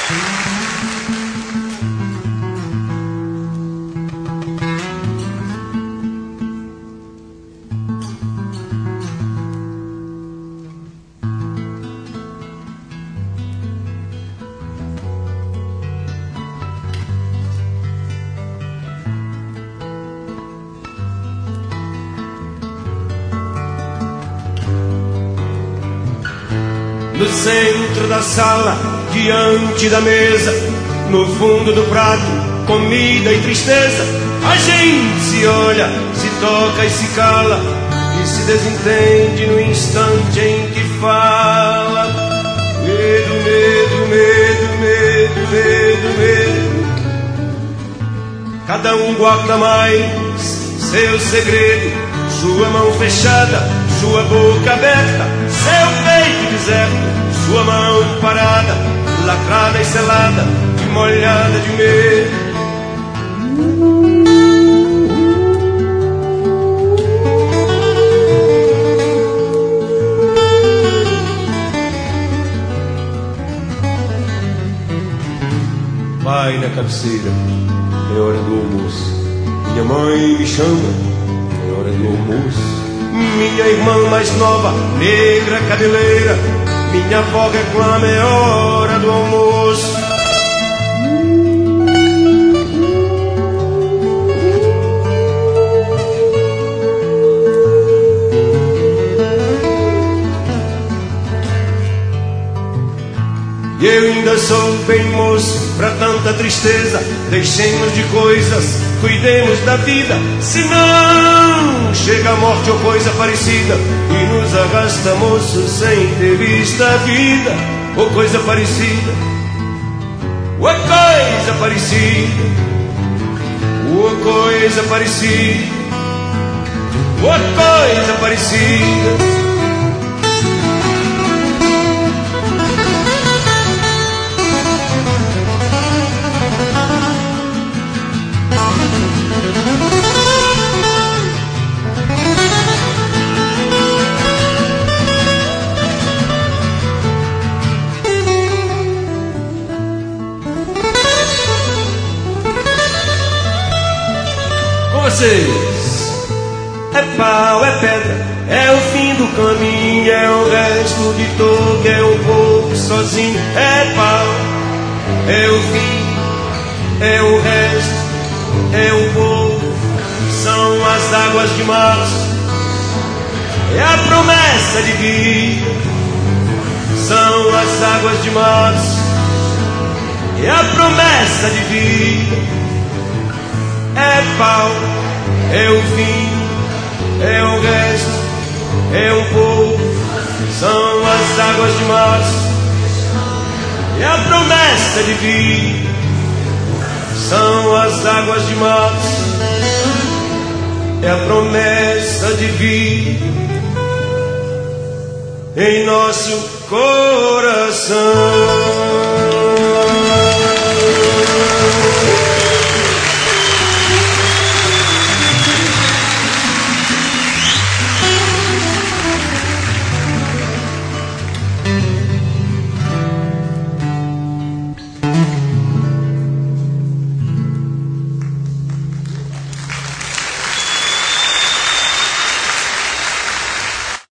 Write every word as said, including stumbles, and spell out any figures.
No centro da sala, diante da mesa, no fundo do prato, comida e tristeza. A gente se olha, se toca e se cala, e se desentende no instante em que fala. Medo, medo, medo, medo, medo, medo. Cada um guarda mais seu segredo, sua mão fechada, sua boca aberta, seu peito deserto, sua mão parada, lacrada e selada e molhada de medo. Pai na cabeceira, é hora do almoço. Minha mãe me chama, é hora do almoço. Minha irmã mais nova, negra cabeleira, minha avó reclama, é hora do almoço. E eu ainda sou bem moço pra tanta tristeza. Deixemos de coisas, cuidemos da vida, senão chega a morte ou coisa parecida e nos arrasta, moço, sem ter visto a vida. Ou coisa parecida, ou coisa parecida, ou coisa parecida, ou coisa parecida. Vocês, é pau, é pedra, é o fim do caminho, é o resto de todo, é um pouco sozinho. É pau, é o fim, é o resto, é o pouco, são as águas de março, é a promessa de vida. São as águas de março, é a promessa de vida. É pau, é o fim, é o resto, é um pouco, são as águas de março, é a promessa de vida. São as águas de março, é a promessa de vida em nosso coração.